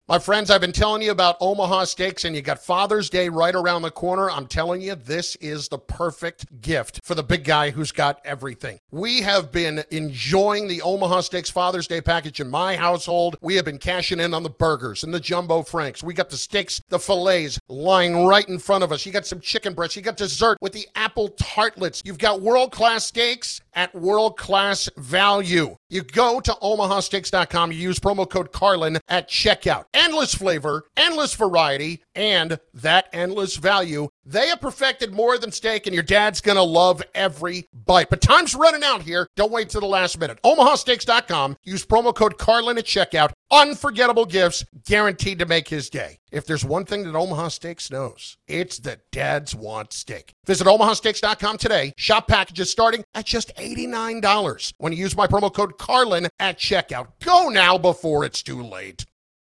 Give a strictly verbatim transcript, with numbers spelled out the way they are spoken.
My friends, I've been telling you about Omaha Steaks, and you got Father's Day right around the corner. I'm telling you, this is the perfect gift for the big guy who's got everything. We have been enjoying the Omaha Steaks Father's Day package in my household. We have been cashing in on the burgers and the jumbo franks. We got the steaks, the fillets lying right in front of us. You got some chicken breasts. You got dessert with the apple tartlets. You've got world-class steaks at world-class value. You go to omaha steaks dot com. You use promo code Carlin at checkout. Endless flavor, endless variety, and that endless value. They have perfected more than steak, and your dad's going to love every bite. But time's running out here. Don't wait till the last minute. omaha steaks dot com. Use promo code Carlin at checkout. Unforgettable gifts guaranteed to make his day. If there's one thing that Omaha Steaks knows, it's that dads want steak. Visit omaha steaks dot com today. Shop packages starting at just eighty-nine dollars when you use my promo code Carlin at checkout. Go now before it's too late.